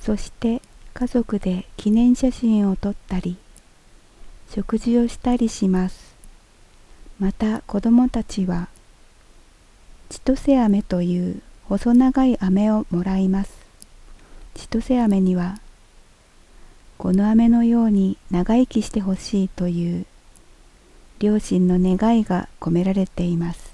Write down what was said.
そして家族で記念写真を撮ったり、食事をしたりします。また子供たちは千歳飴という細長い飴をもらいます。千歳飴にはこの飴のように長生きしてほしいという両親の願いが込められています。